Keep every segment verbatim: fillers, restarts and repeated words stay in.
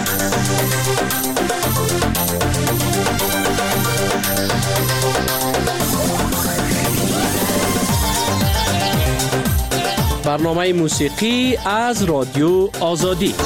برنامه موسیقی از رادیو آزادی.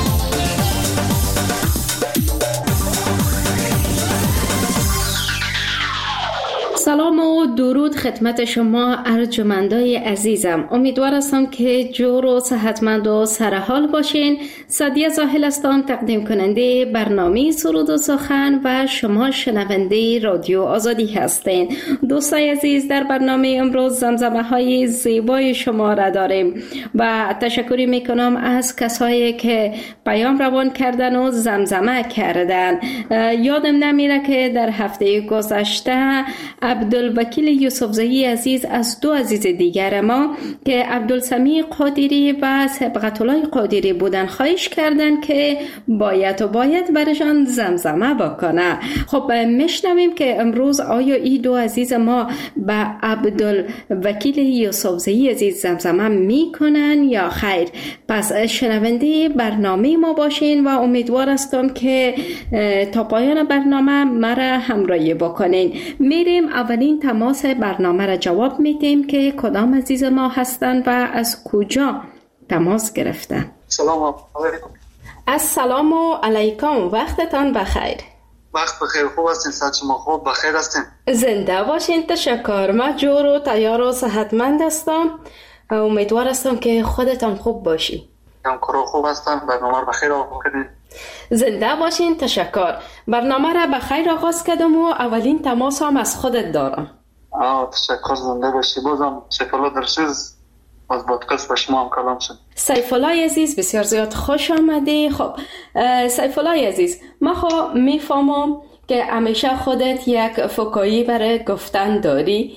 سلام و درود خدمت شما ارجمندای عزیزم. امیدوار هستم که جور و صحتمند و سرحال باشین. سعدیه زاهل هستم، تقدیم کننده برنامه سرود و سخن و شما شنونده رادیو آزادی هستین. دوستای عزیز، در برنامه امروز زمزمه های زیبای شما را داریم و تشکری میکنم از کسایی که پیام روان کردن و زمزمه کردن. یادم نمیره که در هفته گذشته عبدالوکیل یوسفزئی عزیز از دو عزیز دیگر ما که عبدالسمیع قادری و صبغت الله قادری بودن خواهش کردن که باید و باید برشان زمزمه بکنه. خب میشنویم که امروز آیا این دو عزیز ما به عبدالوکیل یوسفزئی عزیز زمزمه میکنن یا خیر؟ پس شنونده برنامه ما باشین و امیدوار هستم که تا پایان برنامه مرا همراهی بکنین. میریم اولین تماس برنامه را جواب میدیم که کدام عزیز ما هستند و از کجا تماس گرفتن. سلام علیکم. السلام علیکم، وقتتان بخیر. وقت بخیر. خوب هستین؟ صحت شما خوب؟ بخیر هستین؟ زنده باشین. تشکر. من جور و تیار و صحتمند هستم. امیدوار هستم که خودتان خوب باشی. هم کرو خوب هستم. برنامه بخیر آغاز کردین. زنده باشین. تشکر. برنامه را بخیر آغاز کردم و اولین تماس هم از خودت دارم. آه تشکر. زنده باشی. بازم سیفالله درسیز از پادکست با شما هم کلام شد. سیفالله عزیز بسیار زیاد خوش آمدی. خب سیفالله عزیز، من خب میفهمم که همیشه خودت یک فکایی برای گفتن داری،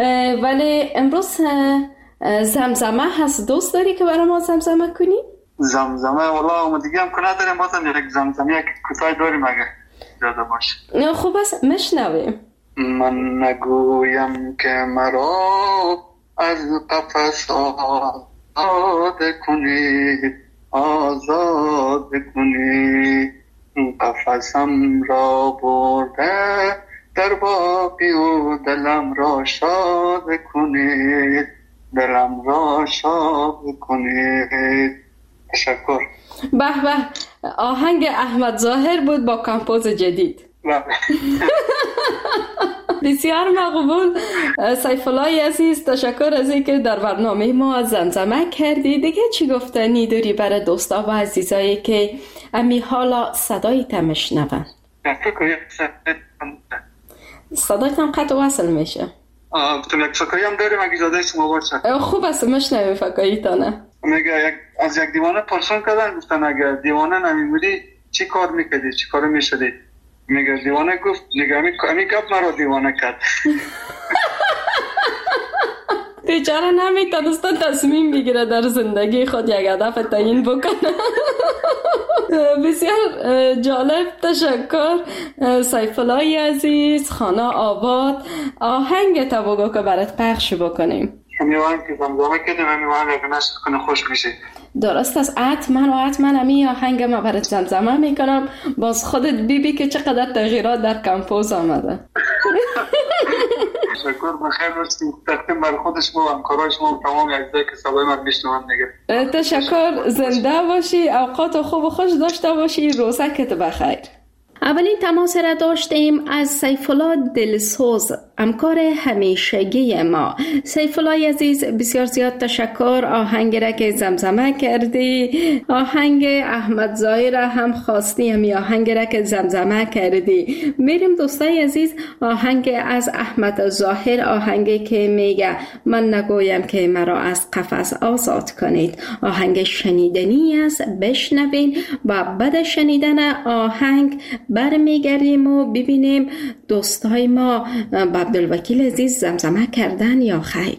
ولی امروز زمزمه هست. دوست داری که برای ما زمزمه کنی؟ زمزمه والا ما دیگه هم کنه داریم، بازم یک زمزمه یک کوتاه داریم اگه اجازه باشه. نه خوب است، مشنویم. من نگویم که مرا از قفس آزاد کنید، آزاد کنید، قفسم را برده در باقی و دلم را شاد کنید، دلم را شاد کنید. تشکر. به به، آهنگ احمد ظاهر بود با کمپوز جدید. بسیار مقبول. سیفالله عزیز، تشکر از اینکه در برنامه ما زمزمه کردی. دیگه چی گفتنی داری برای دوستا و عزیزایی که امی حالا صدای تمشنون؟ صدای تم قطع وصل میشه. تو یک فکایی هم داریم اگه اجازه شما باشه. خوب است، مشنویم فکایی تانه. میگه یک از یک دیوانه پرسان کردن، گفتن اگر دیوانه نمیمودی چی کار میکردی، چی کار میشدی؟ میگه دیوانه گفت میگه امی گپ مرا دیوانه کرد. بیچاره نمیتونست تصمیم بگیره در زندگی خود یک هدف تعیین بکنه. بسیار جالب. تشکر سیفالله عزیز. خانه آباد. آهنگ تا بگو که برات پخش بکنیم. میوان که زمزمه کردیم میوان اگه نشد کنه خوش میشه. درست است. حتما و حتما امی آهنگ ما برات زمزمه میکنم. باز خودت بیبی که چقدر تغییرات در کمپوز آمده. تشکر. بخیر باشید. تقدیم بر خود شما و همکارای شما و تمام عزیزایی که صدای من میشنون دیگه. تشکر. زنده باشی. اوقات خوب و خوش داشته باشی. روزکت بخیر. اولین تماس را داشتیم از سیفالله دلسوز، همکار همیشگی ما. سیفالله عزیز بسیار زیاد تشکر. آهنگ را که زمزمه کردی، آهنگ احمد ظاهر را هم خواستی، همی آهنگ را که زمزمه کردی. میریم دوستای عزیز، آهنگ از احمد ظاهر، آهنگی که میگه من نگویم که مرا از قفس آزاد کنید. آهنگ شنیدنی است، بشنوین و بعد شنیدن آهنگ برمیگردیم و ببینیم دوستای ما با عبدالوکیل عزیز زمزمه کردن یا خیر.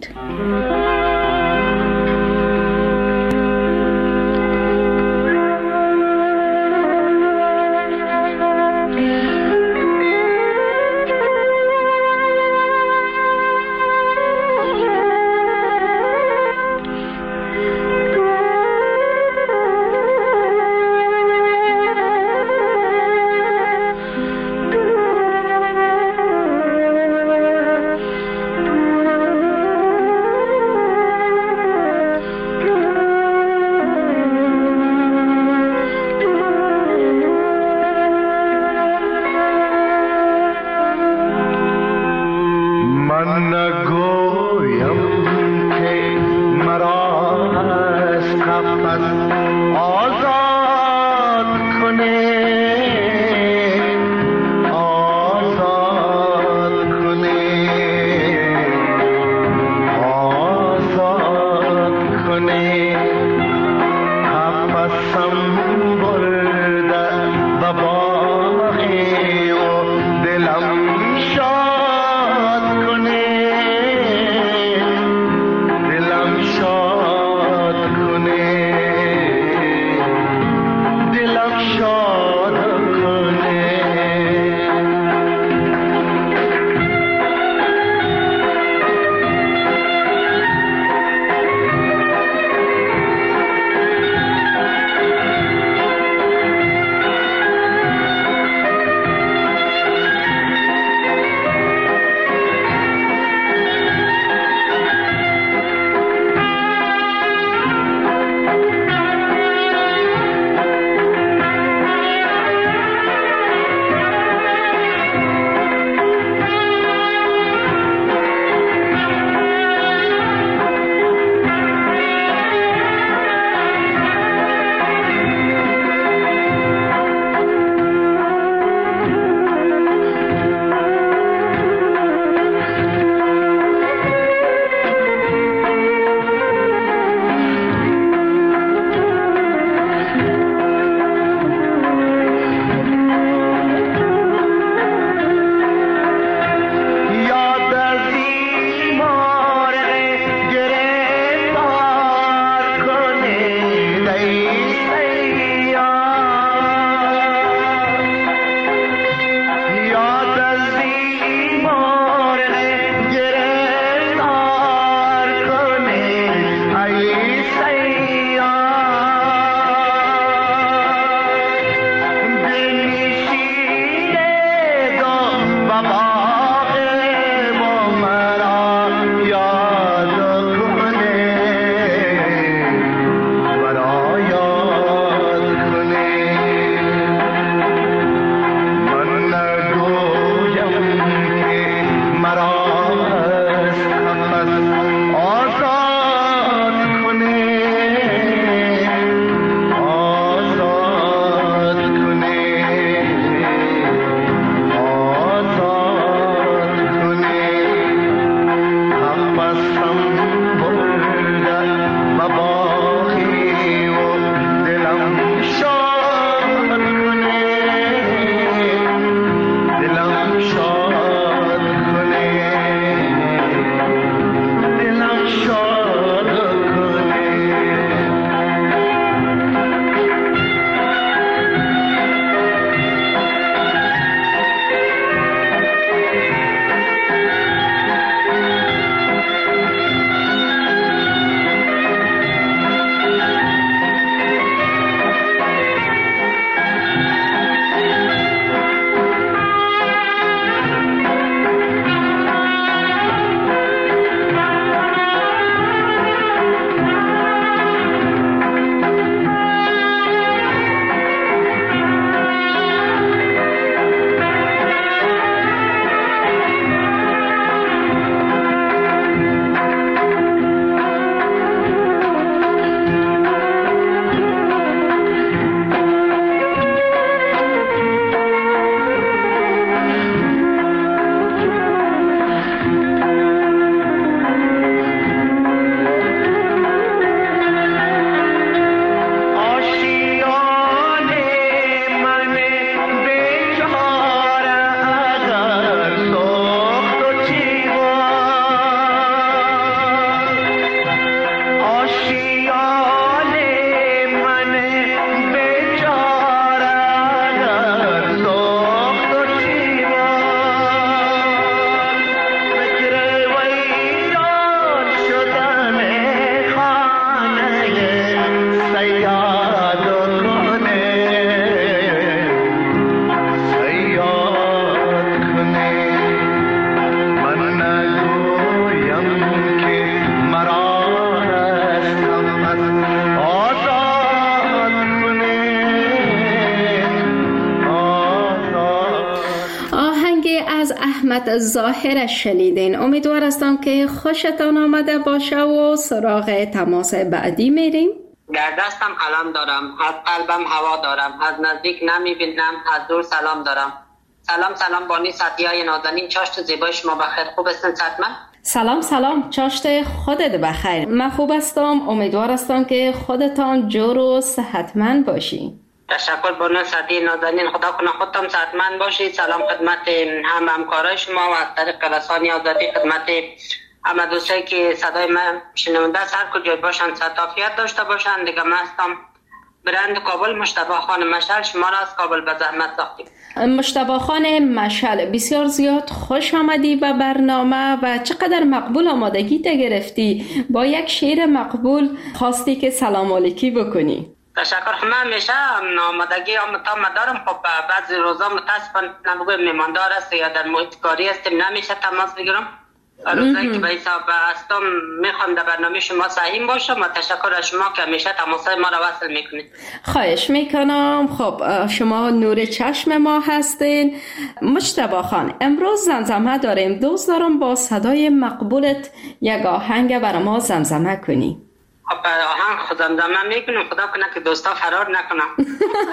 احمد ظاهر شنیدین. امیدوار هستم که خوشتان آمده باشه و سراغ تماس بعدی میریم. در دستم قلم دارم، از قلبم هوا دارم، از نزدیک نمیبینم، از دور سلام دارم. سلام سلام بانی سعدیای نازنین، چاشت زیبای شما بخیر. خوب هستین صحتمند؟ سلام سلام، چاشت خودت بخیر. من خوب هستم، امیدوار هستم که خودتان جور و صحتمند باشی. تشکر بانو سعدی نازنین، خدا کنه خودتان صحتمند باشید. سلام خدمت هم همکارای شما و از طریق رسانه آزادی خدمت همه دوستایی که صدای من شنونده است، هر کجای باشن صحت داشته باشن. دیگه من هستم برند کابل، مجتبی خان مشعل، شما را از کابل به زحمت ساختیم. مجتبی خان مشعل، بسیار زیاد خوش آمدی به برنامه و چقدر مقبول آمادگی تا گرفتی. با یک شعر مقبول خواستی که سلام علیکی بکنی. تشکر. من همیشه آمادگی آمدم دارم. خب بعضی روزا متاسفانه نبگویم میماندار است یا در محیط کاری هستیم، نمیشه تماس بگیرم. روزایی که به حساب هستم میخوام در برنامه شما سعیم باشم و تشکر از شما که همیشه تماسای ما را وصل میکنید. خواهش میکنم. خب شما نور چشم ما هستین. مجتبی خان، امروز زمزمه داریم. دوست دارم با صدای مقبولت یک آهنگ برای ما زمزمه کنی. خب آهنگ خود زمزمه میکنم، خدا کنه که دوستا فرار نکنم.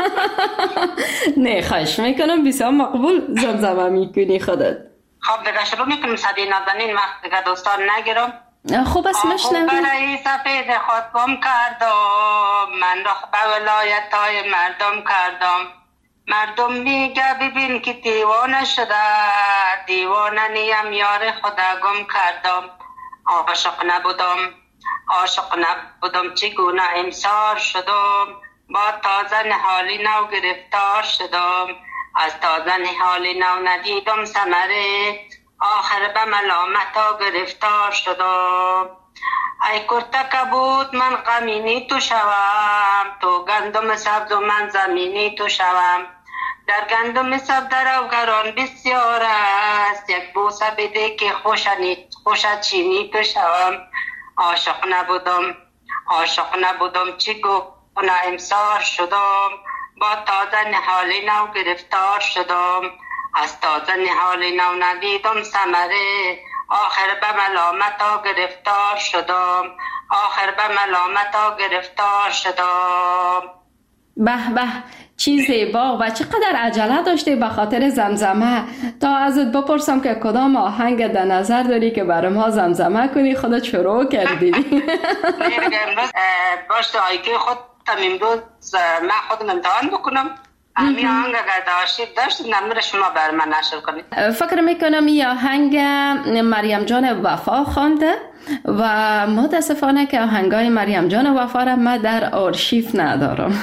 نه خواهش میکنم، بسیار مقبول زمزمه میکنی خودت. خب دیگه شروع میکنیم. صدی نازنین، وقت دیگه دوستان نگیرم. خوب است مشنویم. برای سفید خود گم کردم، من رخ به ولایت های مردم کردم. مردم میگه ببین که دیوانه شده، دیوانه نیم یار خدا گم کردم. عاشق نبودم، عاشق نبودم چگونه امسار شدم. با تازه حالی نو گرفتار شدم، از تازه حالی نو ندیدم ثمره. آخر به ملامت گرفتار شدم. ای کرته کبود من غمینی تو شوم، تو گندم سبز و من زمینی تو شوم. در گندم سبز روگران بسیار است، یک بوسه بده که خوشت چینی تو شوم. عاشق نبودم، عاشق نبودم چگونه امسار شدم. با تازه نهالی نو گرفتار شدم، از تازه نهالی نو ندیدم ثمره. آخر به ملامت ها گرفتار شدم، آخر به ملامت ها گرفتار شدم. به به، چی زیبا و چقدر عجله داشتی به خاطر زمزمه. تا ازت بپرسم که کدام آهنگ در نظر داری که برای ما زمزمه کنی، خودت شروع کردی. امروز باشه آیکه خود امروز من خودم امتحان بکنم. امی آهنگ اگر داشتید داشتید نمبر شما بر من نشر کنید. فکر میکنم این آهنگ مریم جان وفا خوانده و متاسفانه که آهنگای مریم جان وفا را من در آرشیو ندارم.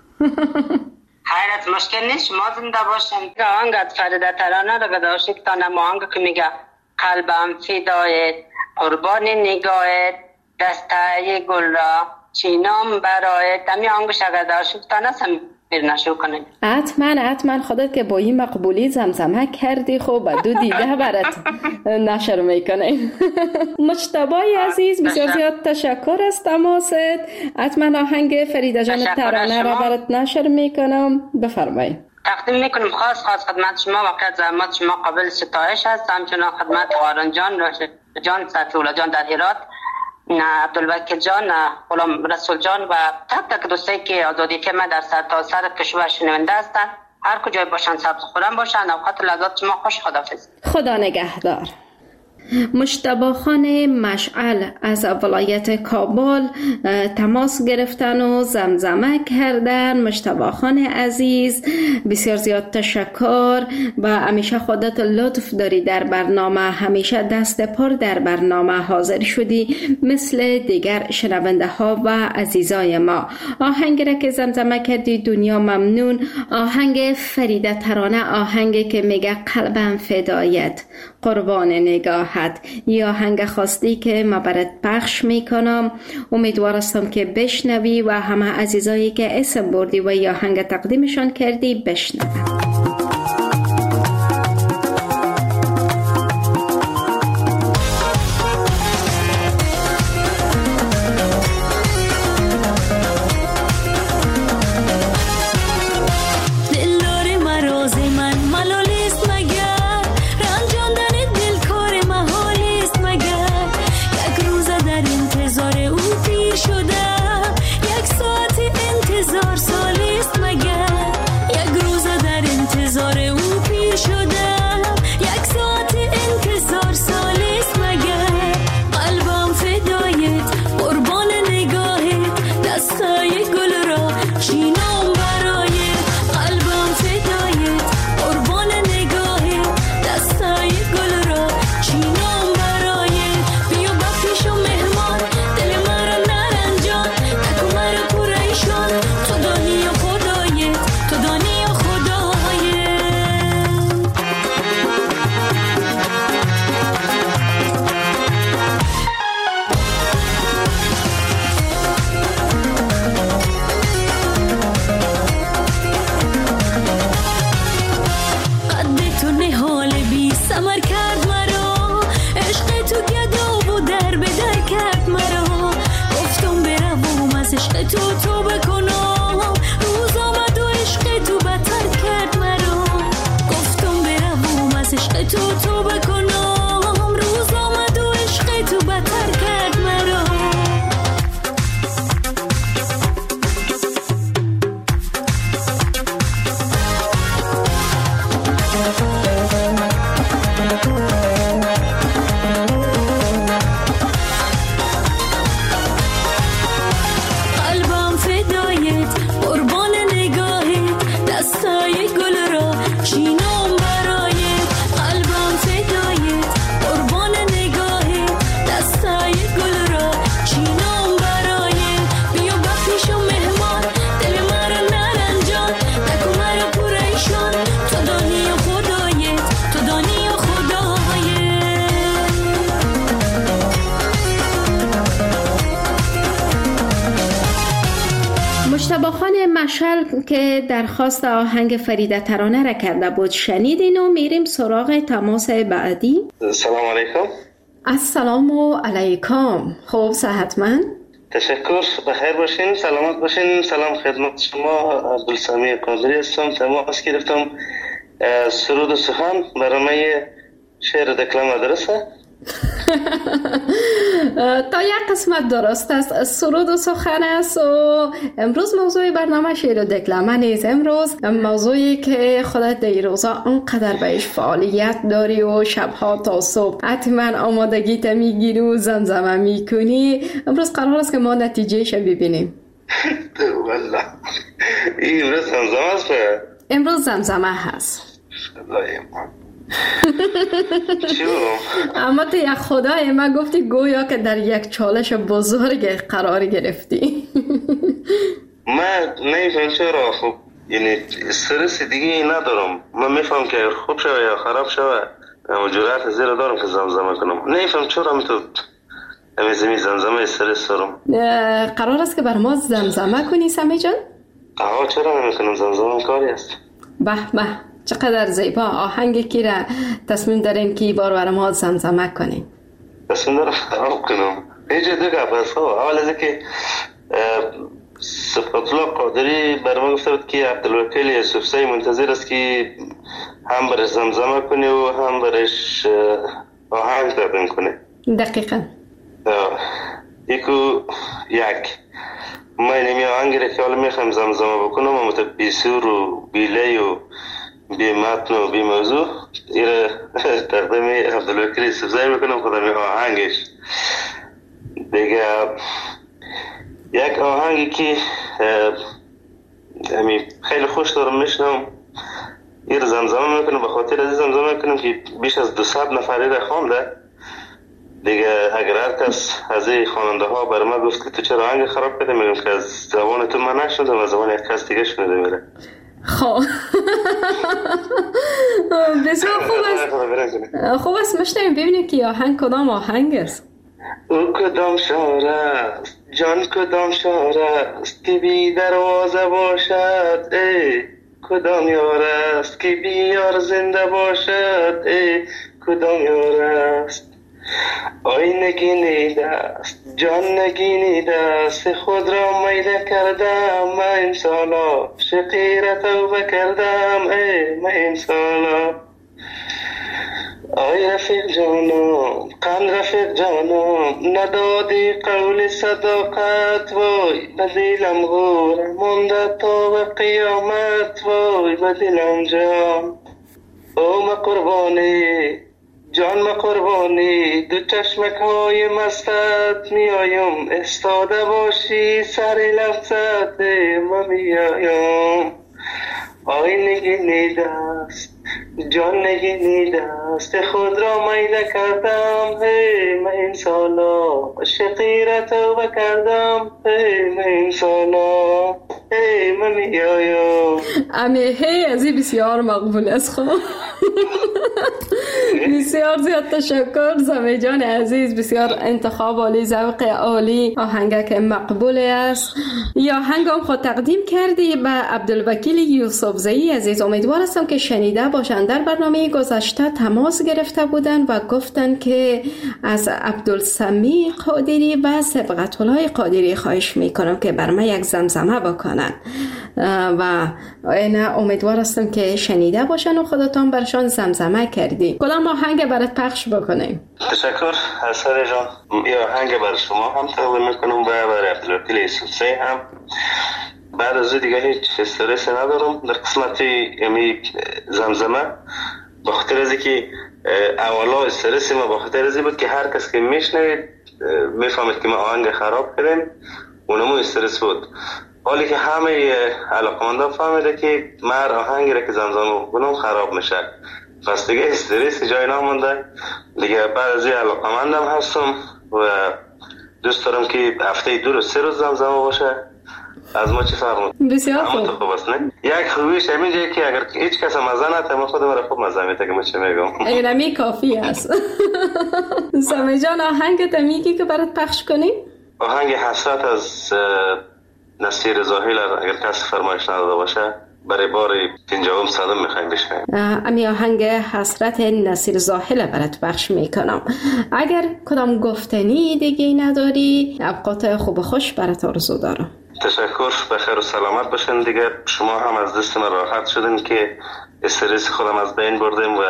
حیرت مشکل نیست، شما زنده باشین. آهنگ از فریده ترانه را داشتید تا نم آهنگ که میگه قلبم فدایت، قربان نگاهت، دسته گل را چینام برایت. امی آهنگش اگر داشتید تا نسم بیر نشو کنید. حتما حتما، خودت که با این مقبولی زمزمه کردی خب دو دیده برات نشر میکنه. مجتبی عزیز، بسیار زیاد تشکر از تماست. حتما آهنگ فریده جان ترانه را برات نشر میکنم. بفرمایید. تقدیم میکنم خاص خاص خدمت شما. واقعا زحمت شما قابل ستایش است. همچنان خدمت قارن جان، راشد جان، سفیولا جان در هرات، عبدالوکیل جان، غلام رسول جان و تک تک دوستایی که آزادی که من در سرتاسر کشور شنونده هستند، هر کجای باشن سبز خورم باشن. اوقات لذات شما خوش. خداحافظ. خدا نگهدار. مجتبی خان مشعل از ولایت کابل تماس گرفتن و زمزمه کردن. مجتبی خان عزیز، بسیار زیاد تشکر و همیشه خودت لطف داری در برنامه، همیشه دست پر در برنامه حاضر شدی مثل دیگر شنونده ها و عزیزای ما. آهنگ را که زمزمه کردی دنیا ممنون، آهنگ فریده ترانه، آهنگی که میگه قلبم فدایت، قربان نگاهت. یا آهنگ خواستی که ما برات پخش میکنم. امیدوار هستم که بشنوی و همه عزیزایی که اسم بردی و یا آهنگ تقدیمشان کردی بشنوی. دلدار مراز من ملالیست مگر رنجاندن سمر کرد مرا، عشق تو گدا و در به در کرد مرا. گفتم بروم از عشق تو توبه کنم، روز آمد و عشق تو بدتر کرد مرا. گفتم بروم از عشق تو توبه کنم، روز آمد و عشق تو بدتر کرد مرا. قلبم فدایت، قربان نگاهت، دستای گل را چینم برایت. قلبم فدایت، قربان نگاهت، دستای گل را چینم برایت. بیا بپیشم مهمان، دل مرا نرنجان، نکن مرا پریشان. تو دانی و خدایت، تو دانی و خدایت. مجتبی خان مشعل که درخواست آهنگ فریده ترانه را کرده بود شنیدین و میریم سراغ تماس بعدی. سلام علیکم. السلام علیکم. خوب صحتمند؟ تشکر، بخیر باشین، سلامت باشین. سلام خدمت شما، عبدالسمی قادری هستم. تماس گرفتم. سرود و سخن برنامه شعر دکلم مدرسه. تا یک قسمت درست است، سرود و سخن است و امروز موضوع برنامه شعر و دکلمه نیست. امروز موضوعی که خودت در روزا انقدر بهش فعالیت داری و شبها تا صبح حتما آمادگیت میگیری و زمزمه میکنی. امروز قرار است که ما نتیجهش ببینیم. والله این امروز زمزمه است. امروز زمزمه هست. اما تو یک خدای ما گفتی گویا که در یک چالش بزرگ قرار گرفتی. من نمیفهم چرا. خب یعنی استرس دیگه ندارم. من میفهم که خوب شوه یا خراب شوه اما جرأت زیر دارم که زمزمه کنم. نمیفهم چرا من تو امیزمی زمزمه استرس دارم. قرار است که بر ما زمزمه کنی سمی جان؟ آها چرا نمیکنم، زمزمه کاری است. به به چقدر زیبا. آهنگی که را تصمیم دارین که بار بر ما زمزمه کنین؟ تصمیم دارم خراب کنم. اینجا دو گپ هست. اول از که صفت الله قادری بر ما گفته بود که عبدالوکیل یوسفزئی منتظر است که هم برش زمزمه کنه و هم برش آهنگ تقدیم کنه. دقیقا. یکو یک من نمی آهنگی را که حالا میخوام زمزمه بکنم و متبیسور و بیلی و بی متن و بی موضوع ایره تقدیم عبدالوکیل یوسفزئی میکنم خودم آهنگش دیگه. یک آهنگی که خیلی خوش دارم میشنم ایر زمزمه میکنم، به خاطر از زمزمه میکنم که بیش از دویست نفر ایره خوانده دیگه. اگر هر کس از این خواننده ها بر ما گفت که تو چرا آهنگ خراب کرده، میگم که از زبان تو من نشنیدم، از زبان یک کس دیگه شنیده میره. خب بسیار خوب است. خوب است مشتیم ببینیم که آهنگ کدام آهنگ است. او کدام شعر است جان، کدام شعر است که بی دروازه باشد، ای کدام یار است که بی یار زنده باشد، ای کدام یار است. آی نگینیده است جان نگینیده است، خود را میله کردم من این سالا، شقیره توبه کردم ای من این سالا. آی رفیق جانم قند رفیق جانم، ندادی قول صداقت، وای بدیلم غور مونده تا به قیامت، وای بدیلم جان. او ما قربانی جان ما قربانی، دو چشمک های مستت میایم، استاده باشی سر لفظت ما میایم. آی نگینیده است جان نگینیده است، خود را میده کردم هی من این سالا، شقیره توبه کردم هی من این سالا. ای منی آیا امی هی از این بسیار مقبول است. خب بسیار زیاد تشکر زمی جان عزیز، بسیار انتخاب عالی، ذوق عالی، آهنگ که مقبول است. یا آهنگم خود تقدیم کردی به عبدالوکیل یوسفزئی عزیز. امیدوار هستم که شنیده باشند. در برنامه گذشته تماس گرفته بودن و گفتن که از عبدالسمیع قادری و صبغت‌الله قادری خواهش میکنم که بر من یک زمزمه بکنن و اینا امیدوار هستم که شنیده باشن و خودتان برشان زمزمه کردی. کدام آهنگ برات پخش بکنیم؟ تشکر حسن جان. یه آهنگ برای شما هم تقدیم میکنم و برای عبدالوکیل یوسفزئی هم. بعد از دیگه هیچ استرس ندارم در قسمت یمی زمزمه، با خاطر از که اولا استرسی ما با خاطر از بود که هر کس که میشنوید میفهمید که ما آهنگ خراب کردیم، اونمو استرس بود. حالی که همه علاقمندان فهمیده که من آهنگی را که زمزمه کنم خراب میشه، پس دیگه استرسی جای نمونده دیگه. بعد از این علاقمندم هستم و دوست دارم که هفته دو روز سه روز زمزمه باشه. از ما چی فرق میکنه؟ بسیار خوب. خوب است نه؟ یک خوبیش همین جایی که اگر هیچ کس مزه نده من خودم را خوب مزه میده که من چه میگم. اینمی کافی است. سمی جان آهنگ تمیگی که برات پخش کنیم؟ آهنگ حسرت از نصیر زاهل اگر کسی فرمایش نداده باشه برای بار پنجاهم صدم میخوایم بشنویم. امی آهنگ حسرت نصیر زاهل برات پخش میکنم. اگر کدام گفتنی دیگه نداری اوقات خوب و خوش برات آرزو دارم. تشکر، بخیر و سلامت باشین دیگه. شما هم از دست من راحت شدین که استرس خودم از بین بردیم و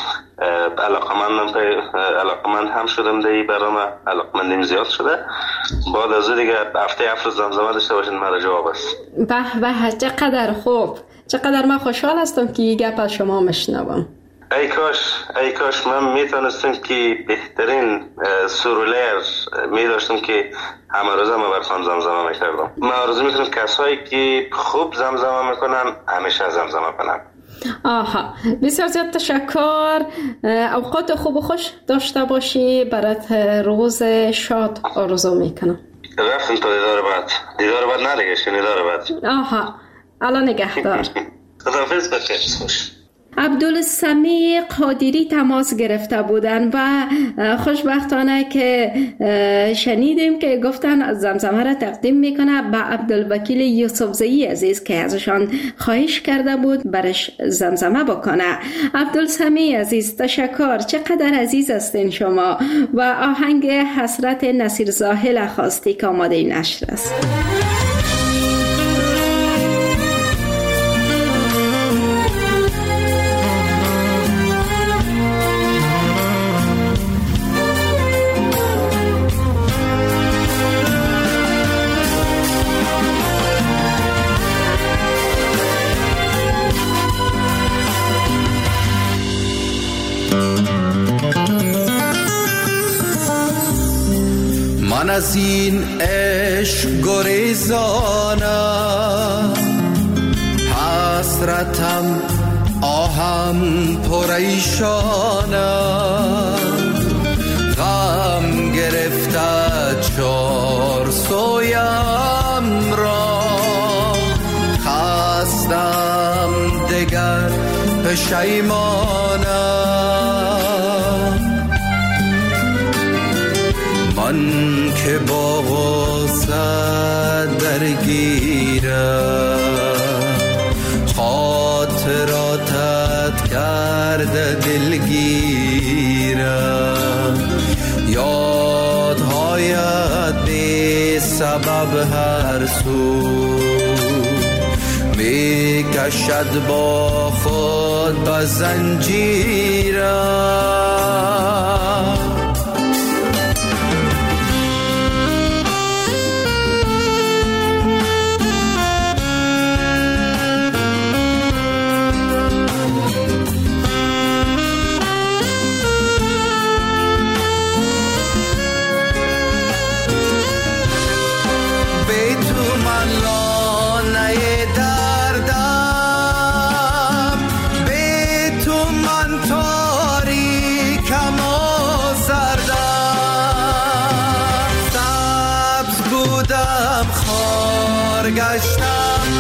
علاقمندم علاقمند هم شدم دی برام علاقمندیم زیاد شده. بعد از دیگه هفته هفت روز زمزمه داشته باشین مرا جواب است. به به چقدر خوب، چقدر من خوشحال هستم که گپ از شما مشنوم. ای کاش ای کاش من میتونستم که بهترین سرولر میداشتم که همه روزه من براتون زمزمه میکردم. من آرزو میکنم کسایی که خوب زمزمه میکنن همیشه زمزمه کنن. آها، بسیار زیاد تشکر. اوقات خوب و خوش داشته باشی. برات روز شاد آرزو میکنم. رفتم تا دیدار بعد. دیدار بعد ندیگه شنیدار بعد. آها، الان نگهدار. خداحافظ بخیر. خوش. عبدالسمیع قادری تماس گرفته بودن و خوشبختانه که شنیدیم که گفتن زمزمه را تقدیم میکنه به عبدالوکیل یوسفزئی عزیز که ازشان خواهش کرده بود برش زمزمه بکنه. عبدالسمیع عزیز تشکر، چقدر عزیز هستین شما. و آهنگ حسرت نصیر زاهل خواستی که آماده نشر است. من از این عشق گریزانم، حسرتم آهم پریشانم، غم گرفته چار سویم را، خستم دگر پشیمانم. من که با غصه درگیرم، خاطراتت کرده دلگیرم، یادهایت بی سبب هر سو می کشد با خود به زنجیرم. گشتم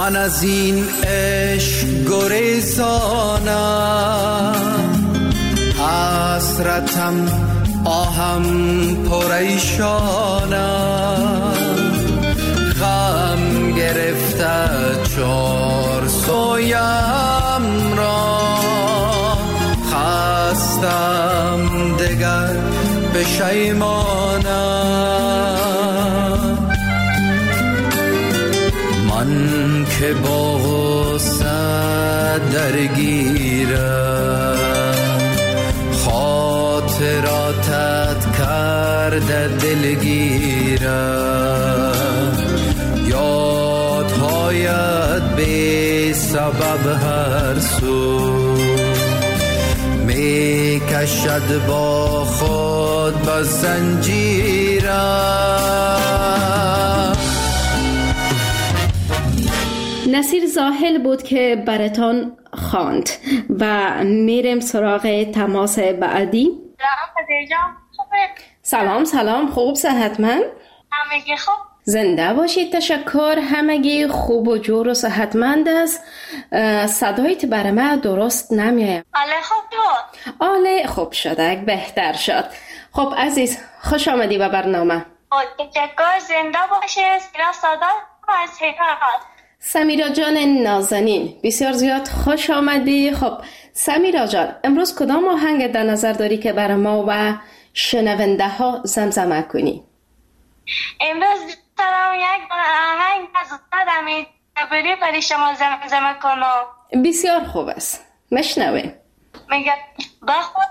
من از این عشق گریزانم، حسرتم آهم پریشانم، غم گرفته چار سویم را، خستم دگر پشیمانم. من که با غصه درگیرم، خاطراتت کرده دلگیرم، یادهایت بی سبب هر سو می کشد با خود با زنجیرم. نصیر زاهل بود که براتان خواند و میریم سراغ تماس بعدی. سلام سلام، خوب صحتمند؟ همگی خوب. زنده باشید. تشکر. همگی خوب و جور و صحتمند است. صدایت برای من درست نمیاد. آله خوب بود. آله خوب شده، بهتر شد. خب عزیز، خوش آمدی به برنامه. تشکر. زنده باشید. سمیرا سادات از هرات. سمیرا جان نازنین، بسیار زیاد خوش آمدی. خب سمیرا جان، امروز کدام آهنگ در نظر داری که برای ما و شنونده ها زمزمه کنی؟ امروز دارم یک آهنگ از دادمی بری برای شما زمزمه کنم. بسیار خوب است، مشنویم. میگه با خود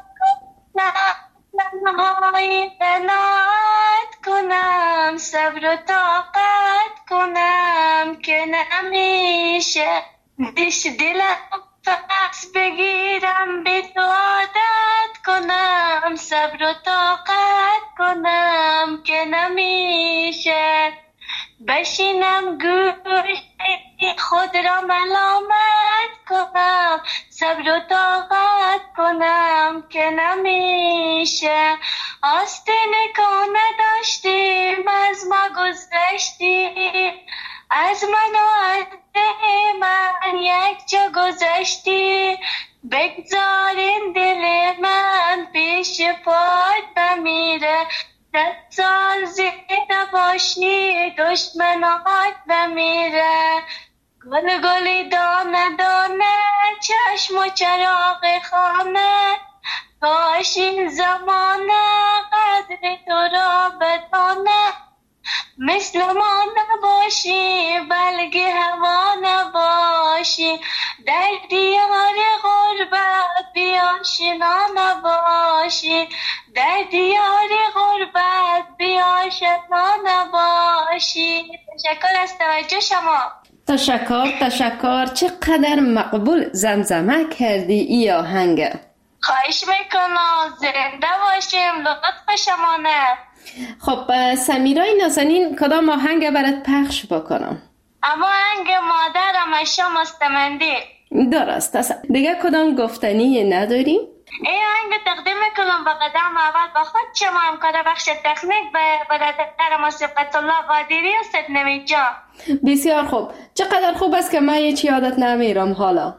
نهایی بنات کنم، صبر و طاقت کنم که نمیشه، دیش دلم فقط بگیرم بی تو عادت کنم، صبر و طاقت کنم که نمیشه، بشینم گوش خود را ملامت کنم، صبر و طاقت کنم که نمیشه، آستینه که نداشتیم از ما گذشتی، از من و از من یک جا گذشتی، بگذارین دل من پیش پات بمیره، ده سال زنده باشی دشمنات بمیره، گل گلی دانه دانه چشم و چراغ خانه، کاش این زمانه قدر تو را بدانه، مثل ما نباشی بلکه هوا نباشی، در دیار غربت بیاشنا نباشی، در دیار غربت بیاشنا نباشی. تشکر از توجه شما. تشکر تشکر. چقدر مقبول زمزمه کردی ای آهنگ. خواهش میکنم. زنده باشیم. لطف شما نه. خب سمیرای نازنین، کدام آهنگ برات پخش بکنم؟ اما آهنگ مادرم شما مستمندی. درست است. دیگه کدام گفتنی نداری؟ این آهنگ تقدیم میکنم به قدم اول با خود شما همکار بخش تکنیک به برادر موسیقیت الله قادری و سدنوی جان. بسیار خوب. چقدر خوب است که من هیچ یادت نمیرم حالا.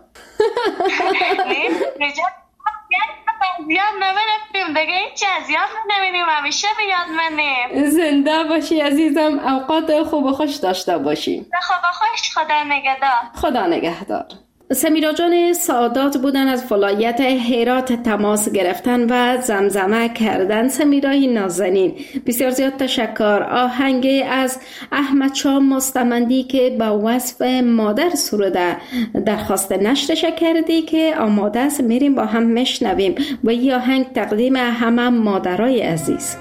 زیاد نمیرفتیم دیگه، هیچی از یاد نمیریم، همیشه به یاد منیم. زنده باشی عزیزم، اوقات خوب و خوش داشته باشی. خوب و خوش. خدا نگهدار. خدا نگهدار. سمیرا جان سعادات بودن از ولایت هرات تماس گرفتن و زمزمه کردن. سمیرای نازنین، بسیار زیاد تشکر. آهنگ از احمد شاه مستمندی که با وصف مادر سروده درخواست نشرش کردی که آماده است، میریم با هم مشنویم و این آهنگ تقدیم همه مادرای عزیز.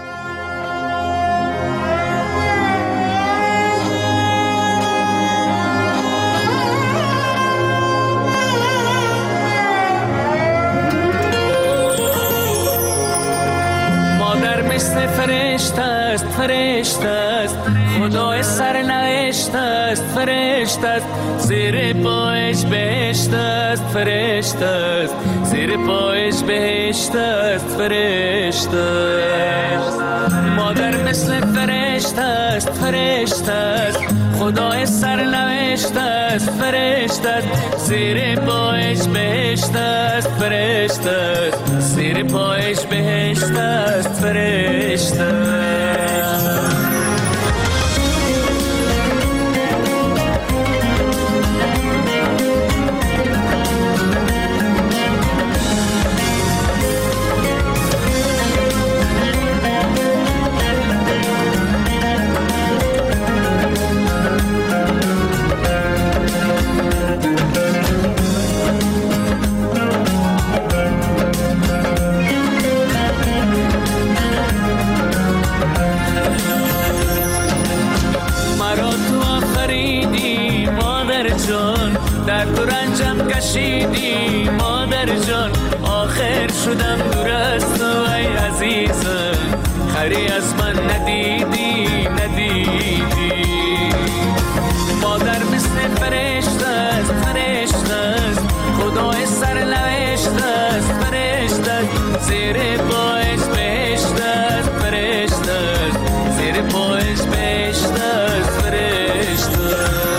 فرشته است فرشته است، خدای سرنوشت است فرشته است، زیر پایش بهشت است فرشته است، زیر پایش بهشت است فرشته است. مادر مثل فرشته است فرشته است خدای سرنوشت است فرشته است زیر پایش بهشت است فرشته است زیر پایش بهشت است فرشته است. در تو رنجم کشیدی مادر جان آخر شدم دور از تو ای عزیزم خری از من ندیدی ندیدی مادر مثل فرشته است فرشته است خدای سرنوشت است فرشته است زیر پایش بهشت است فرشته است زیر پایش بهشت است فرشته است.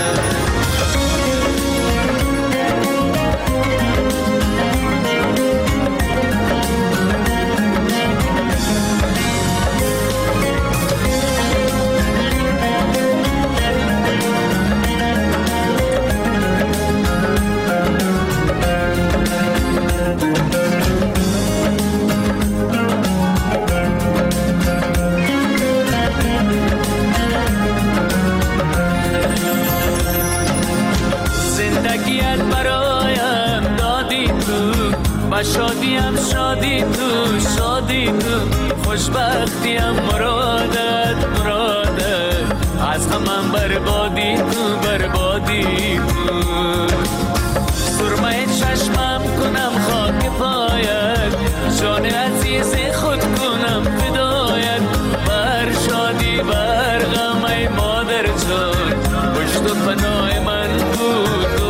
شادیم شادی تو شادی تو خوشبختیم مرادت مرادت از همم بربادی تو بربادی تو سرمه چشمم کنم خاک پایت جان عزیز خود کنم فدایت بر شادی بر غم ای مادر جان پشت و پناه من بود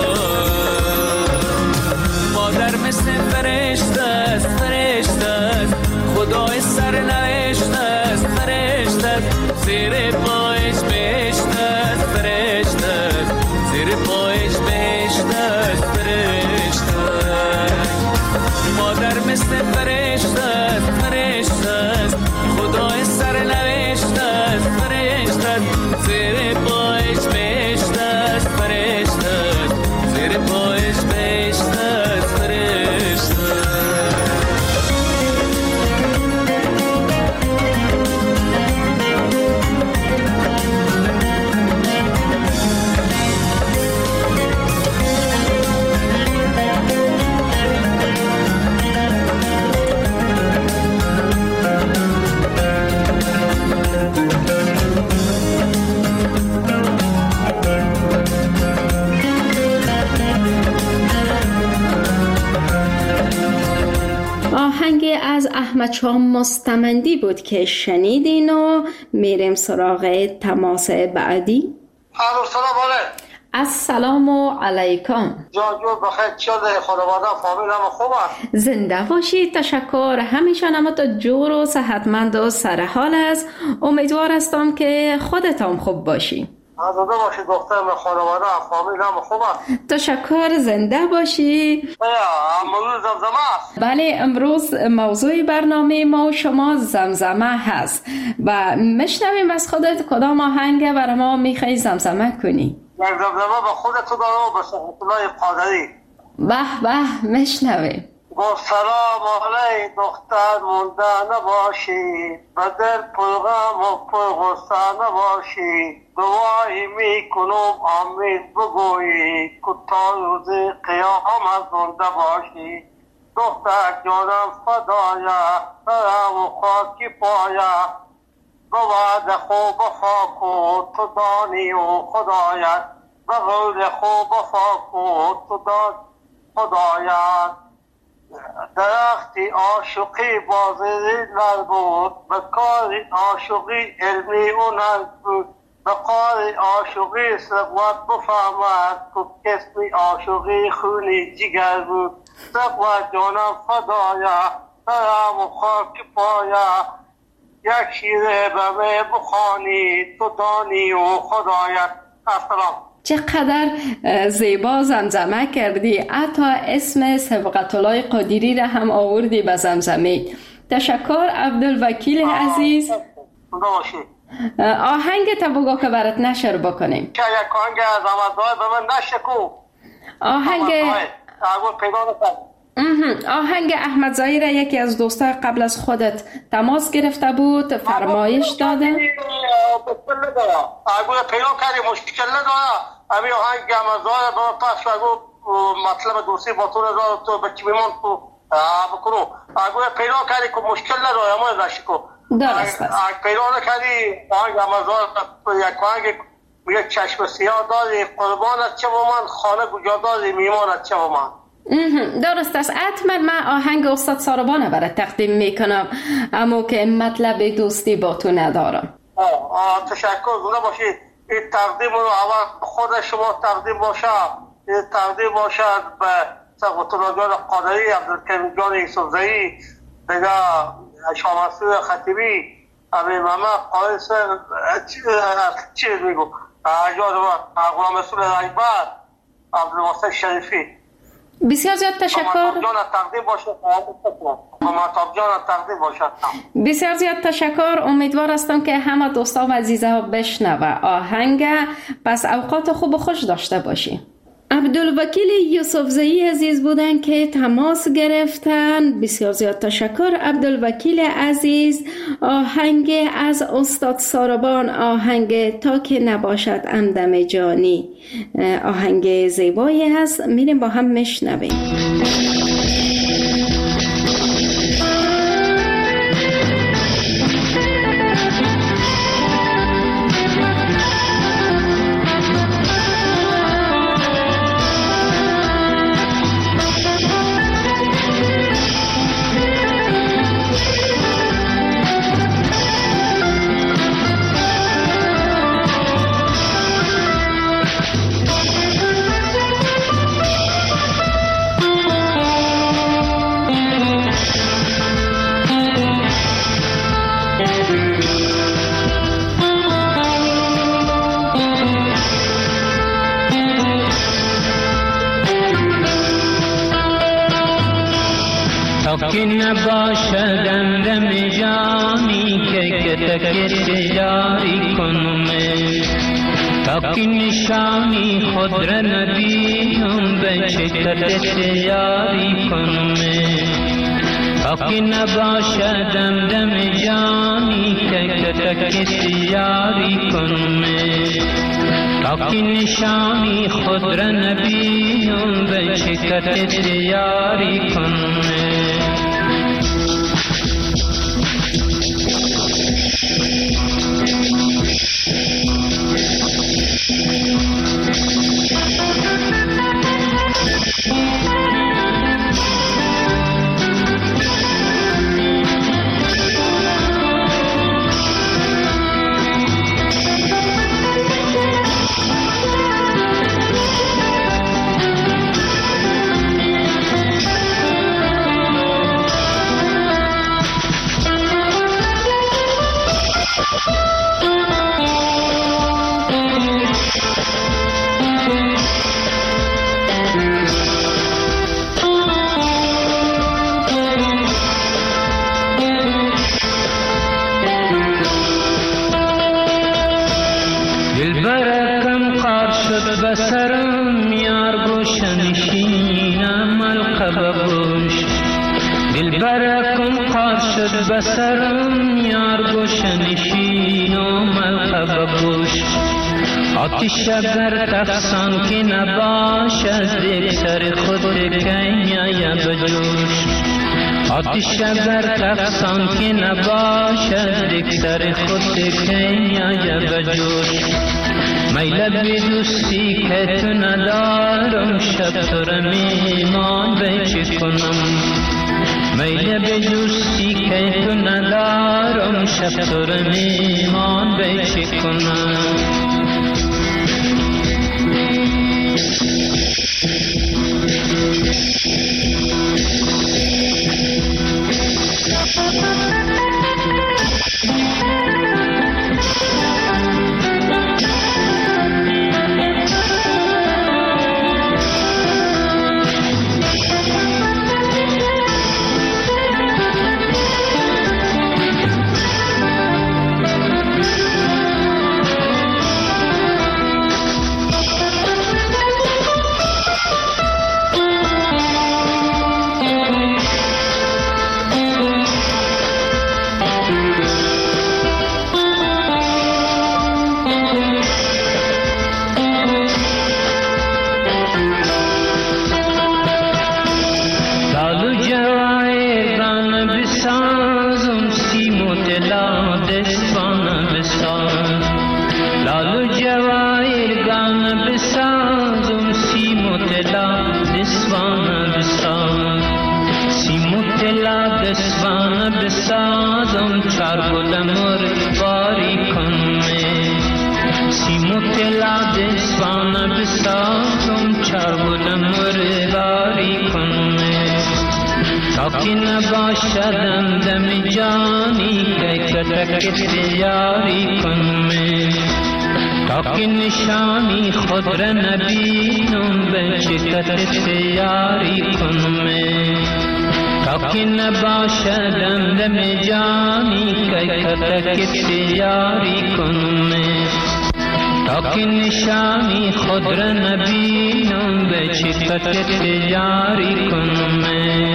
مادر مثل فرشته است فرشته است خدای سرنوشت است فرشته است زیر پایش بهشت است فرشته است زیر پایش بهشت است فرشته است مادر مثل فرشته است فرشته است خدای سرنوشت است فرشته است زیر پایش بهشت است فرشته است زیر پایش بهشت است فرشته. آهنگ از احمد شاه مستمندی بود که شنیدین و میریم سراغ تماس بعدی. الو سلام علیکم. السلام علیکم. جان جو بخیر چیاده خانواده فامیل هم خوبه؟ زنده باشید تشکر همیشه نمات جور و صحتمند و سرحال است. امیدوار هستم که خودتان خوب باشی. آزاده باشی دخترم خانواده فامیل هم خوبه؟ تشکر زنده باشی. موضوع زمزمه است؟ بله امروز موضوع برنامه ما شما زمزمه هست و میشنویم از خودت کدام آهنگ برای ما میخوای زمزمه کنی؟ یک زمزمه به خودت دارم و به صحبت الله قادری. به به میشنویم. با سلام علی دختر مونده نباشی به دل پر غم و پر غصه نباشی دعایی میکنم امید بگویی که تا روز قیامت زنده باشی دختر جانم فدایه برم و خاکی پایه به وعد خوب وفا کن تو دانی و خدایت به قول خوب وفا کن تو دانی خدایت درختی عاشقی بازی نبود به کار عاشقی علمی و نبود به کار عاشقی ثروت بفهمد که کسمی عاشقی خونی جگر بود ثروت جانم فدایه برم و خاک پایه یک شیر به بخوانی تو دانی و خدایت. السلام. چقدر زیبا زمزمه کردی، حتی اسم سبقت الله قادری را هم آوردی به زمزمه. تشکر عبدالوکیل عزیز. آهنگ تا بگو که برات نشر بکنیم. که یک آهنگ از آمدهای به من نشکو. آهنگ آهنگ احمد زایی را یکی از دوستای قبل از خودت تماس گرفته بود، فرمایش داده. اگه پیدا کردی مشکل نداره، امی آهنگ احمد زایی با پس اگه مطلب دوستی با تو نداره تو بچی بیمان تو بکنو. اگه پیدا کردی که مشکل نداره اما نشکو. درست است. اگه پیدا نکردی آهنگ احمد زایی یک آهنگ میگه چشم سیاه داری قربانت چه با من، خانه کجا داری میمانت چه با من. درست است. حتما من آهنگ استاد ساربانه برای تقدیم میکنم، اما که مطلب دوستی با تو ندارم. آه آه تشکر. زنده باشید. این تقدیم رو اول خود شما تقدیم باشه، این تقدیم باشد به سبقت الله جان قادری، عبدالکریم جان یوسفزئی، دیگه شاه مسعود خطیبی، امیر محمد قائس چی میگو اجاد و غلام رسول رهبر، عبدالواسط شریفی. بسیار زیاد تشکر. بسیار زیاد تشکر. امیدوار هستم که همه دوستان و عزیزها بشنوه آهنگ. پس اوقات خوب و خوش داشته باشی. عبدالوکیل یوسفزئی عزیز بودن که تماس گرفتن. بسیار زیاد تشکر عبدالوکیل عزیز. آهنگ از استاد ساربان، آهنگ تا که نباشد همدم جانی، آهنگ زیبایی هست. میریم با هم میشنویم. که نباشد همدم جانی که کتک جاری کنم، تا که نشانی خود را نبینم به چکت جاری کنم، تا که نباشد همدم جانی که کتک جاری کنم، تا که نشانی خود را نبینم به چکت جاری کنم. بسرم یار گوشنشینم القب گوش، دل برکم قار شد بسرم یار گوشنشینم القب گوش، آتش اگر تفسان که نباشد یک سر خود کنیا یا بجوش، آتش اگر تفسان که نباشد یک سر خود کنیا یا بجوش، میل به دوستی که تو ندارم شب تو را میمان بچه کنم، میل به دوستی که تو ندارم شب تو را میمان بچه کنم. جواهران بسازم سیم و طلا دستوانه بساز لالو جواهران بسازم سیم و طلا دستوانه بساز سیم و طلا دستوانه بسازم چار گل مرغ باری کن سیم و طلا دستوانه بسازم چار گل مرغ باری کن تا که نباشدم دم جانی که کتک یاری کن تا که نشانی خود را نبینم به چکت یاری کن تا که نباشدم دم جانی که کتک یاری کن تا که نشانی خود را نبینم به چکت یاری کن.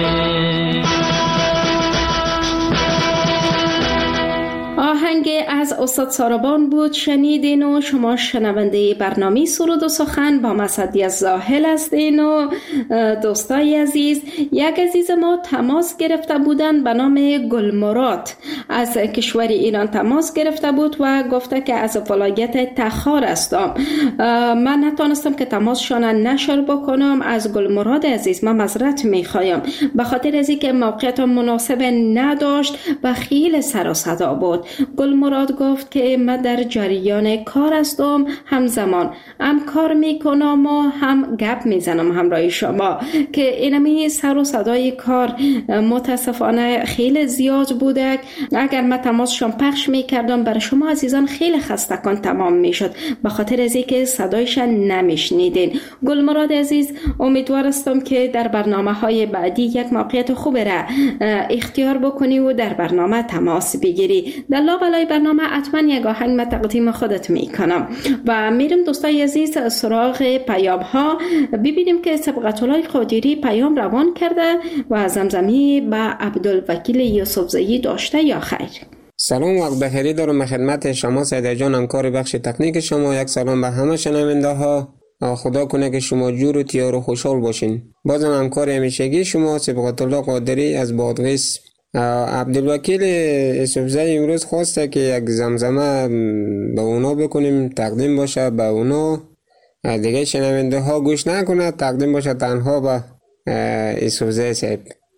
آهنگ از استاد ساربان بود شنیدین و شما شنونده برنامه سرود و سخن با مسعدی از زاهل هستین و دوستای عزیز. یک عزیز ما تماس گرفته بودن به نام گلمراد از کشور ایران تماس گرفته بود و گفته که از ولایت تخار هستم. من نتونستم که تماسشان نشر بکنم. از گلمراد عزیز من معذرت میخوایم به خاطر از اینکه موقعیت مناسب نداشت و خیلی سر و صدا بود. گلمراد گفت که من در جریان کار هستم، همزمان هم کار میکنم و هم گپ میزنم همراه شما که اینمی سر و صدای کار متاسفانه خیلی زیاد بوده. اگر من تماسشان پخش میکردم برای شما عزیزان خیلی خستگان تمام میشد به خاطر از اینکه صدایشان نمیشنیدین. گلمراد عزیز امیدوار هستم که در برنامه های بعدی یک موقعیت خوب را اختیار بکنی و در برنامه تماس بگیری. در لابلای برنامه حتما یک آهنگ من تقدیم خودت میکنم و میرم دوستای عزیز سراغ پیام ها ببینیم که سبقت‌الله قادری پیام روان کرده و زمزمی به عبدالوکیل یوسفزئی داشته یا خیر. سلام وقت بخیری دارم خدمت شما سیده جان همکار بخش تکنیک شما. یک سلام به همه شنونده ها. خدا کنه که شما جور و تیار و خوشحال باشین. بازم همکار همیشگی شما سبقت‌الله قادری از بادغیس. عبدالوکیل یوسفزئی امروز خواسته که یک زمزمه به اونا بکنیم تقدیم باشه به اونا، دیگه شنونده ها گوش نکنه، تقدیم باشه تنها به یوسفزئی صاحب.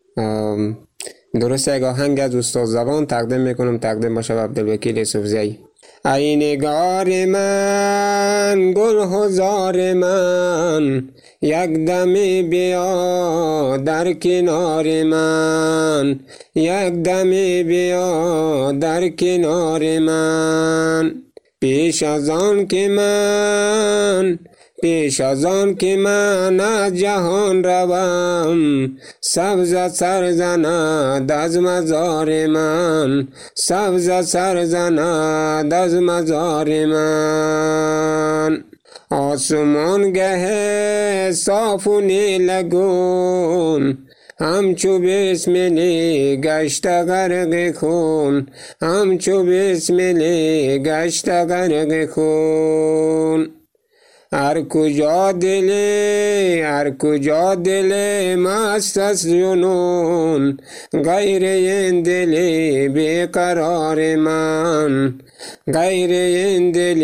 درسته یک آهنگ از استاد زبان تقدیم میکنم، تقدیم باشه به عبدالوکیل یوسفزئی. ای نگار من گل هزار من یک دمی بیا در کنار من، یک دمی بیا در کنار من. پیش از آن که من پیش از آن که من از جهان روم، سبز سر زند از مزار من، سبز سر زند از مزار من. آسمان گه صاف و نیلگون همچو بسملی گشت غرق خون، همچو بسملی گشت غرق خون. هر کجا دل هر کجا دل مست از جنون، غیر این دل بیقرار من، غیر این دل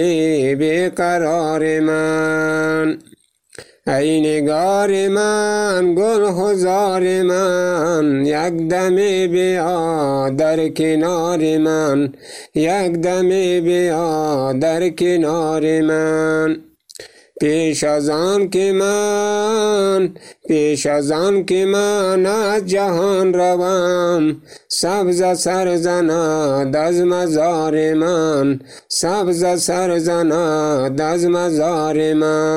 بیقرار من. ای نگار من گل هزار من یک دمی بیا در کنار من، یک دمی بیا در کنار من. پیش از آن که من پیش از آن که من از جهان روم، سبز سر زند از مزار من، سبز سر زند از مزار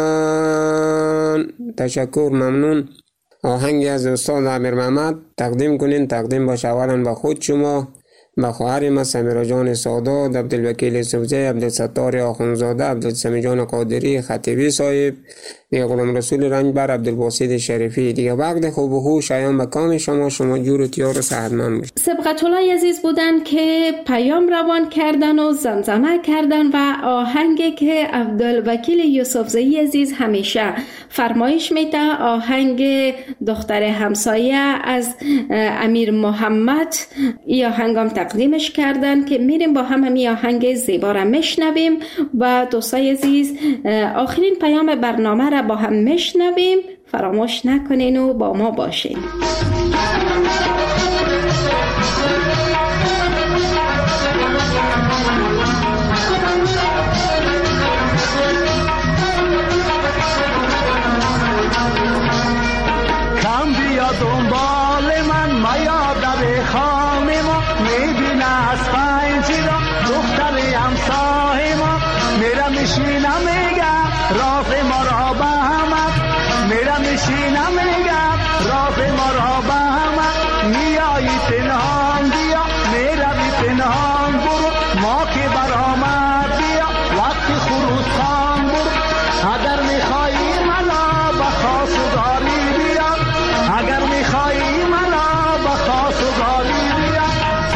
من. تشکر، ممنون. آهنگی از استاد امیر محمد تقدیم کنین، تقدیم باشه اولا به خود شما، به خواهر ما سمیرا جان سادات، عبدالوکیل یوسفزئی، عبدالستار آخونزاده، عبدالسمی جان قادری خطیبی صاحب، دیگه غلام رسول رنج بر عبدالباسط شریفی. دیگه وقت خوب و خوش شایان به کام شما، شما جور و تیار و صحتمند باشید. سبقت الله عزیز بودن که پیام روان کردن و زمزمه کردن و آهنگی که عبدالوکیل یوسفزئی عزیز همیشه فرمایش میده، آهنگ دختر همسایه از امیر محمد، این آهنگ هم تقدیمش کردن که میریم با هم همی آهنگ زیبا را میشنویم و دوستای عزیز آخرین پیام برنامه را با هم میشنویم. فراموش نکنین و با ما باشین. کم بیا دنبال من میا در خانه ما، میبینه از پنجره دختر همسایه ما، میرم میشینم میگم راز ما را به همه، میرم میشینم میگم راز ما را به همه، میایی پنهان بیا میروی پنهان برو، ما که برآمد بیا وقتی خروس خان برو، اگر میخوایی منو به خواستگاری بیا، اگر میخوایی منو به خواستگاری بیا.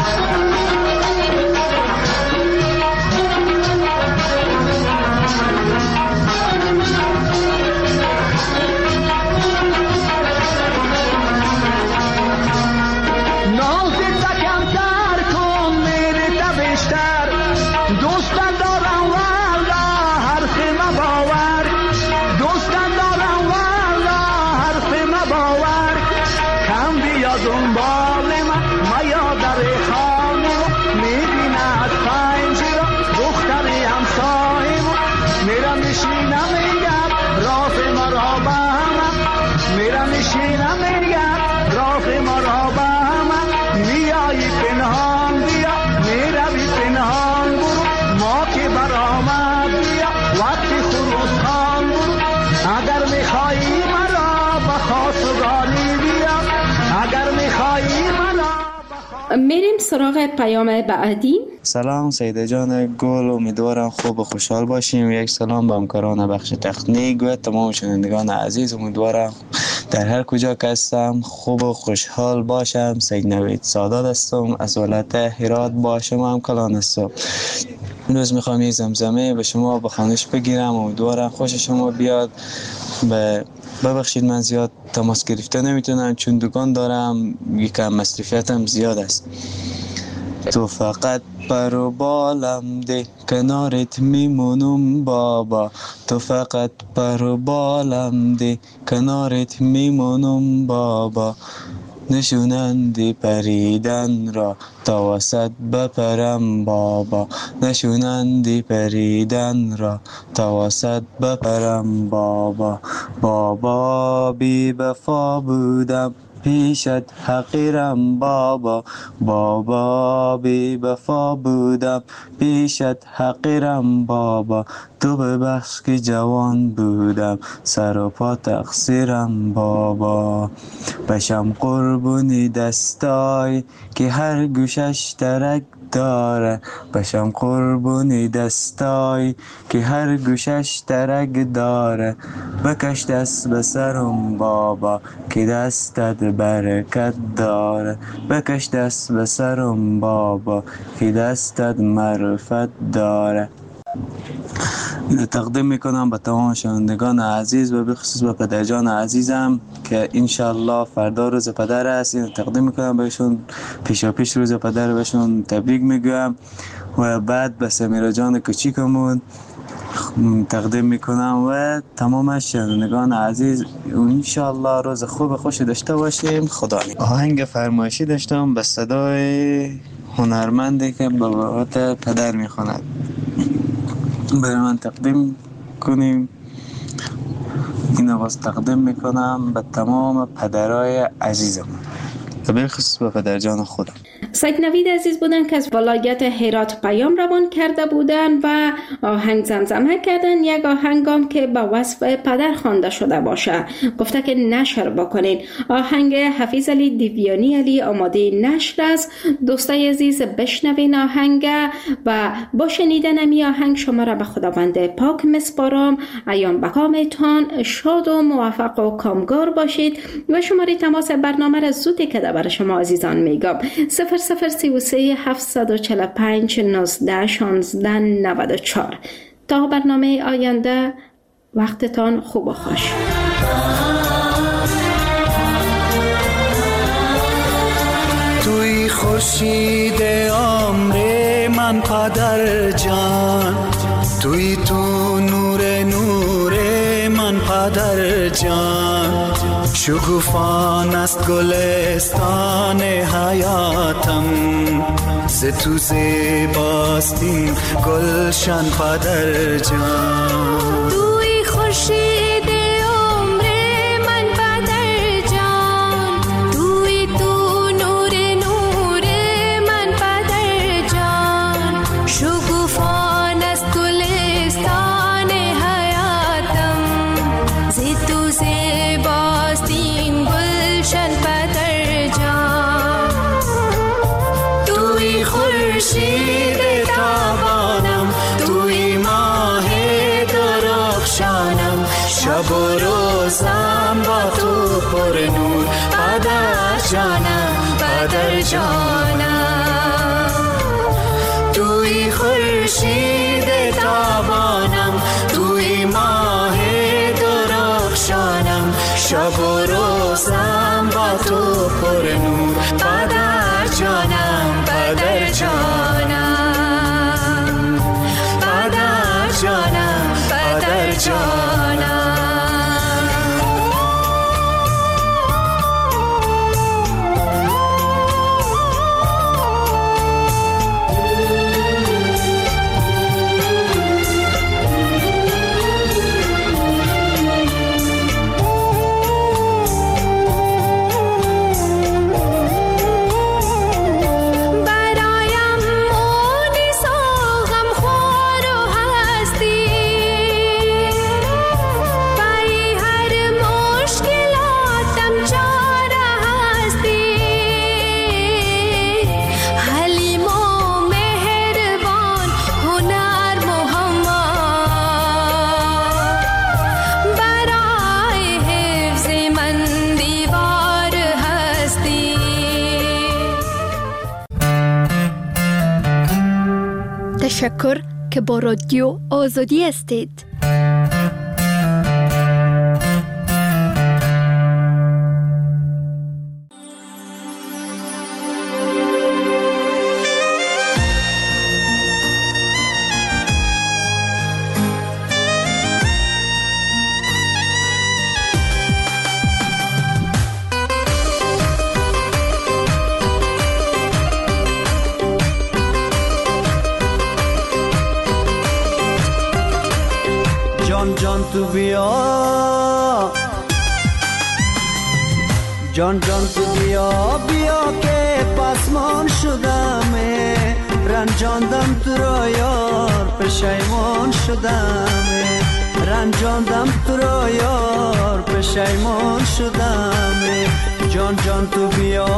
دنبال من میا در خانه میبینه از پنجره دختر همسایه ما، میرم میشینم میگم راز ما را به همه، میرم میشینم میگم راز ما را به همه، میایی پنهان بیا میروی پنهان برو، ما که برآمد بیا وقتی خروس خان برو، اگر میخوایی مرا به خواستگاری بیا، اگر میخوایی منو. میریم سراغ پیام بعدی. سلام سیده جان گل، امیدوارم خوب و خوشحال باشیم. یک سلام به همکاران بخش تکنیک و تمام شنوندگان عزیز، امیدوارم در هر کجا که هستم خوب و خوشحال باشم. سید نوید سادات هستم از ولایت هرات، با شما هم کلان هستم. امروز میخوام یک زمزمه به شما به خوانش بگیرم، امیدوارم خوش شما بیاد. به ببخشید من زیاد تماس گرفته نمیتونم چون دکان دارم، یکم مصرفیتم زیاد است. تو فقط پر و بالم ده کنارت میمونم بابا، تو فقط پر و بالم ده کنارت میمونم بابا، نشونندی پریدن را تا وسط بپرم بابا، نشونندی پریدن را تا وسط بپرم بابا، بابا بی وفا بودم پیشت حقیرم بابا، بابا بی وفا بودم پیشت حقیرم بابا، تو ببخش که جوان بودم سر و پا تقصیرم بابا، بشم قربونی دستای که هر گوشش ترک داره، بشم قربونی دستای که هر گوشش ترک داره، بکش دست به سرم بابا که دستت برکت داره، بکش دست به سرم بابا که دستت معرفت داره. تقدیم میکنم به تمام شنوندگان عزیز و به خصوص به پدرجان عزیزم که انشالله فردا روز پدر است. این تقدیم میکنم بهشون، پیشا پیش روز پدر بهشون تبریک میگم و بعد به سمیرا جان کوچیکمون تقدیم میکنم و تمام شنوندگان عزیز انشالله روز خوب خوشی داشته باشیم. خدا نگهدار. آهنگ فرمایشی داشتم به صدای هنرمندی که به وقت پدر میخواند، برای من تقدیم کنیم. این آواز تقدیم میکنم به تمام پدرای عزیزم. بالخصوص به پدر جان خودم. سید نوید عزیز بودن که از ولایت هرات پیام روان کرده بودن و آهنگ زمزمه کردن، یک آهنگام که با وصف پدر خوانده شده باشه. گفته که نشر بکنین. آهنگ حفیظ علی دیویانی علی آماده نشر است. دوستای عزیز بشنوین آهنگ و با شنیدن می آهنگ شما را به خداوند پاک مسپارم. ایام بکامتان شاد و موفق و کامگار باشید و شماره تماس برنامه را زودی که برای شما عزیزان میگم صفر صفر سی و سه هفتصد و چهل و پنج نوزده شانزده نود و چهار. تا برنامه آینده وقتتان خوب و خوش. توی خورشید عمر من پدر جان، توی تو نور نور من پدر جان، شکوفان است گلستان حیاتم، ز تو زیباست این گلشن پدر جان. توی خورشید عمر من پدر جان، توی تو نور نور من پدر جان، شکوفان است گلستان حیاتم، ز تو زیباست این گلشن پدر جان. توی خورشید تابانم، توی ماه درخشانم، شب و روزم با تو پر نور پدر جانم، پدر جانم. توی خورشید تابانم، توی ماه درخشانم، شب و روزم با تو پر نور پدر جانم، پدر جانم، پدر جانم، پدر جانم. تشکر که با رادیو آزادی هستید. تو بیا جان جان تو بیا بیا که پسمان شدم، رنجاندم تو را یار پشیمان شدم، رنجاندم تو را یار پشیمان شدم. جان جان تو بیا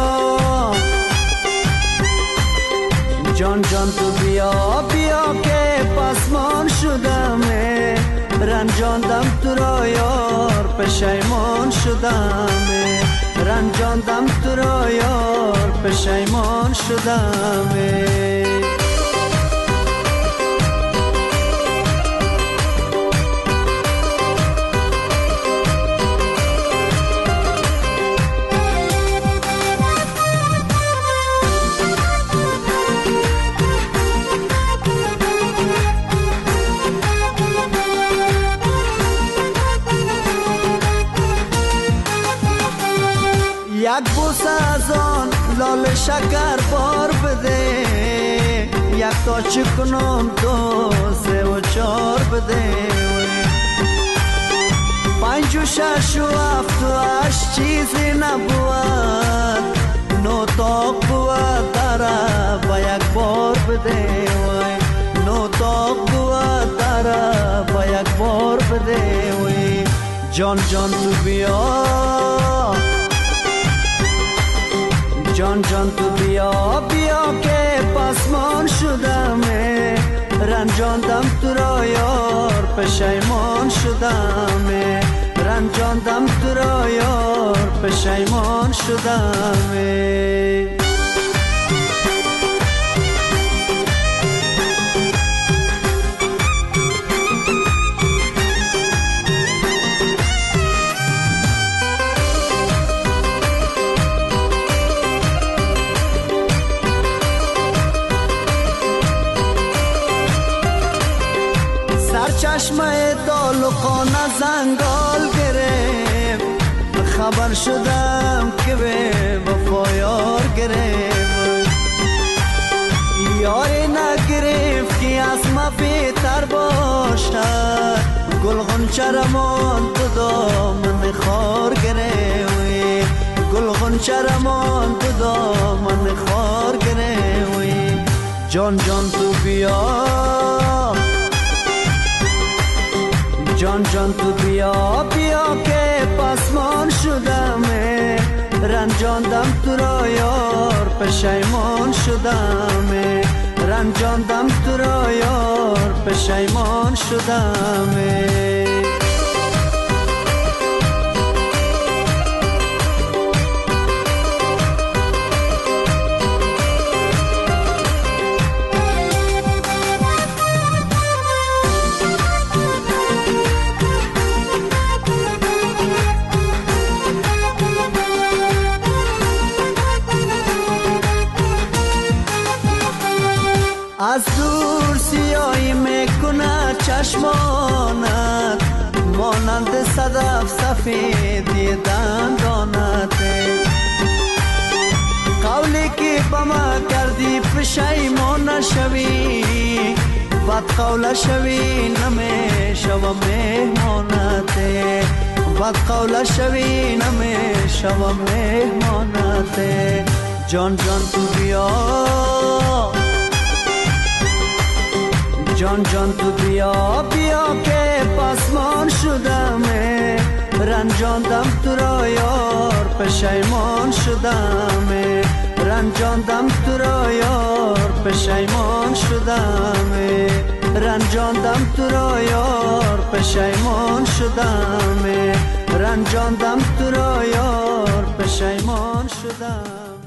جان جان تو بیا بیا که پسمان شدم، رنجاندم تو را یار پشیمان شدم، رنجاندم تو را یار پشیمان شدم. یک بوس از آن لال شکر بار بده، یک تا چکنم دو سه و چار بده، پنج و شش و هفت و هشت چیزی نبود، نو تا قوت داره با یک بار بده وای نو تا قوت داره با یک بار بده وای جان جان تو بیا جان جان تو بیا بیا که پسمان شدم رنجاندم تو را یار پشیمان شدم رنجاندم تو را یار پشیمان شدم چشمه دالقانه زنگال گرفت خبر شدم که به وفا یار گرفت یاری نگرفت که از ما بهتر باشد گل غنچه رمان تو دامن خار گرفت گل غنچه رمان تو دامن خار گرفت جان جان تو بیا جان جان تو بیا بیا که پسمان شدم رنجاندم تو را یار پشیمان شدم رنجاندم تو را یار پشیمان شدم از دور سیاهی میکنه چشمانت مانند صدف سفیدی دندانت قولی که با ما کردی پشیمان نشوی بد قول شوی نمیشوم مهمانت بد قول شوی نمیشوم مهمانت جان جان تو بیا جان جان تو بیا بیا که پسمان شدم رنجاندم تو را یار پشیمان شدم رنجاندم تو را یار پشیمان شدم رنجاندم تو را یار پشیمان شدم رنجاندم تو را یار پشیمان شدم